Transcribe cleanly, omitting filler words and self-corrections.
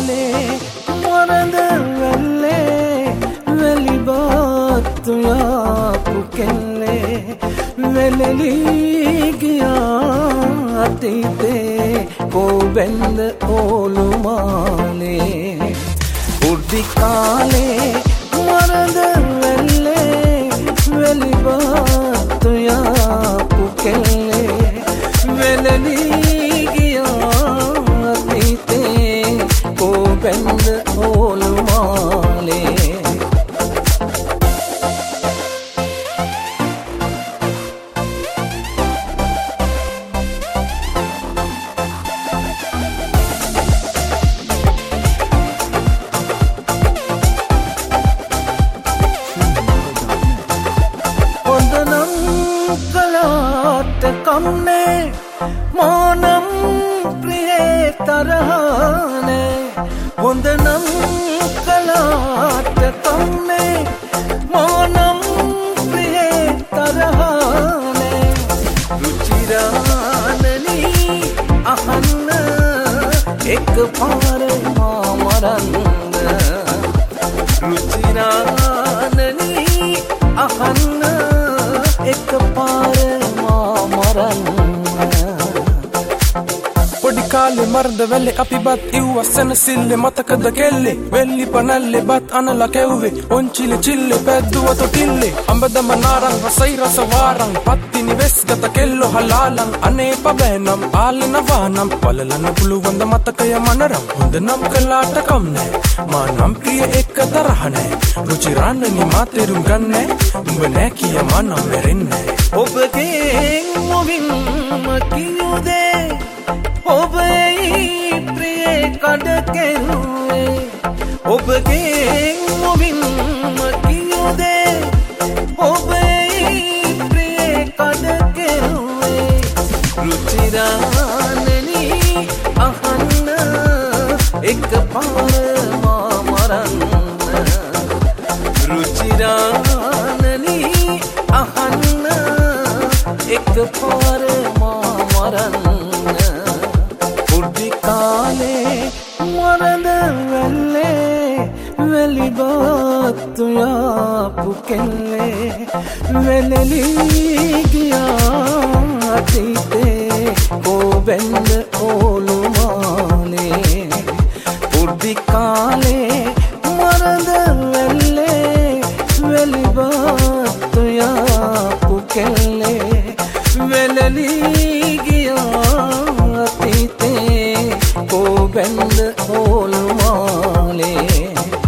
කාලේ මොරඳ වෙල්ලේ වෙලිබත් යාපු කෙල්ලේ වෙලලී ගියා අතීතේ කොබෙන්ද ඕලුමානේ උර්දි කාලේ මොරඳ වෙල්ලේ වෙලිබත් යාපු කෙල්ලේ වෙලලී ගියා අතීතේ කොබෙන්ද ඕලුමානේ कमने मौनम प्रिय तरहने वंदनम कलाट कमने मौनम प्रिय तरहने रुचिराननी अहन्न एक पार मामरंद रुचिराननी अहन्न एक पार පොඩි කාලේ මර්ද වෙලේ අපි බත් ඉව්ව සෙනසිල්ලේ මතකද කෙල්ලේ වෙල්ලි පනල්ලේ බත් අනලා කැව්වේ ඔන්චිලේ චිල්ලේ පැද්දුව තොටිල්ලේ අඹදම නාරං රසයි රස වාරං පත්තිනි වෙස්ගත කෙල්ලෝ හලාලං අනේ පබෑනම් ආලනවානම් වලලන පුළුවන්ද මතකය මනරම් හොඳ නම් කළාට කම් නෑ මා නම් ප්‍රිය එක්ක තරහ නෑ රුචි රාන්නනි මා තෙරුම් ගන්නෑ උඹ නෑ කිය මා නම් මැරෙන්නේ ඔබගේ මොවින් මකියුදේ ඔබේ ප්‍රිය කඩ කෙරුවේ ඔබගේ මොවින් මකියුදේ ඔබේ ප්‍රිය කඩ කෙරුවේ රුචිරානනි අහන්න එක පාර මා මරන්න රුචිරානනි අහන්න एक पार मामरन उर्दी काले मरद वेल्ले वेलिबत यापु केल्ले वेलली गया अतीते कोबेंद ओलुमाने उर्दी काले मरद वेल्ले वेलिबत यापु केल्ले वेलली गया अतीते कोबेंद ओलुमाले